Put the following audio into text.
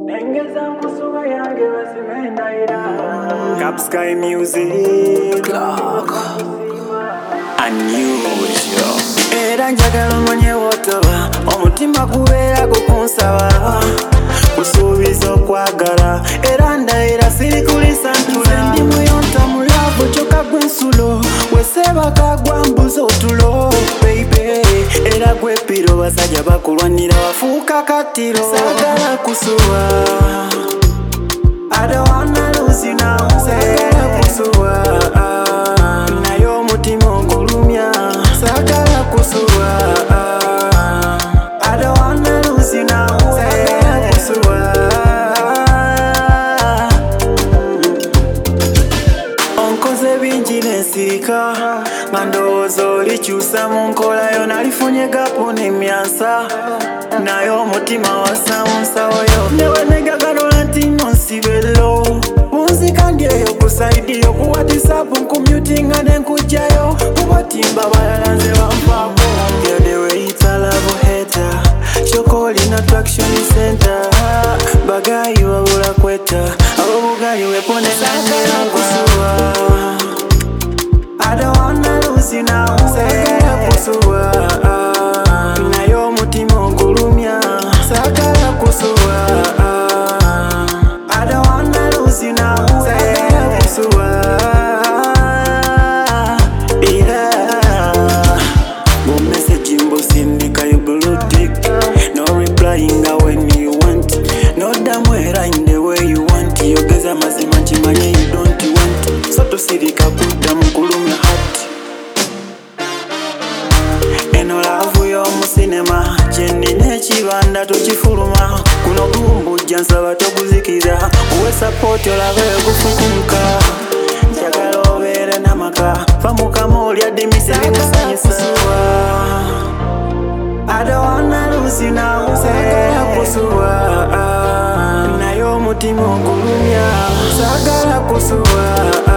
Cap Sky Music Clock Unusual Era njagala omanye wotoba omutima gubeera gukunsaba kusuubiza okwagala era ndayira sirikulisa ntule ndi muyonta mulavu kyokka gwe nsulo weseebaka gwambuza otulo baby era gwe piro basajja bakulwanira wafuuka katiro saagala kusuwa I don't wanna lose you now saagala kusuwa naye omutima ogulumya saagala kusuwa I don't wanna lose you now saagala kusuwa onkoze bingi nensirika nga ndowooza olikyusa mu nkola yo nalifunye gapu n'emyansa naye omutima wassaamu nsawoyo newenegagalola nti nonsibello unzika ndyeyo kusaidiyo kuwa disapu nkumyutinga nenkujjayo kubatimba balala nze banfaako You're the way it's a love hater kyokka olina attraction center bagayi wabula kwetta abobugali wepone saagala kusuwa I don't wanna lose you now saagala kusuwa naye omutima ogulumya saagala kusuwa I don't wanna lose you now saagala kusuwa era mu message mbusindika you blue tick no replying when you want no damn era in the way you want yogeza mazima kimanye you don't want so tosirika kudda mukulumya hati eno laavu y'omu sinema kyennina ekibanda tokifuluma kuno gumbujja nsaba toguzikiza uwe sapoti olabe gufukumuka njagala obeere n'amaka fa mukama olyadde emise bimusanyusa I don't wanna lose you now saagala kusuwa naye omutima ogulumya saagala kusuwa